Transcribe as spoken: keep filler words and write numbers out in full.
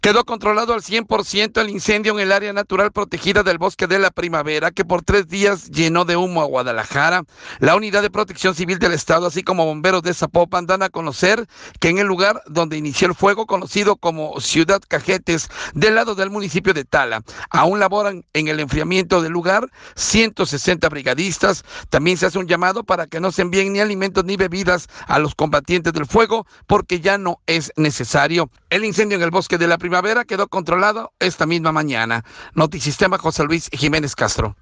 Quedó controlado al cien por ciento el incendio en el área natural protegida del Bosque de la Primavera, que por tres días llenó de humo a Guadalajara. La Unidad de Protección Civil del Estado, así como bomberos de Zapopan, dan a conocer que en el lugar donde inició el fuego, conocido como Ciudad Cajetes, del lado del municipio de Tala, aún laboran en el enfriamiento del lugar ciento sesenta brigadistas. También se hace un llamado para que no se envíen ni alimentos ni bebidas a los combatientes del fuego, porque ya no es necesario. El incendio en el Bosque de la Primavera quedó controlado esta misma mañana. Notisistema, José Luis Jiménez Castro.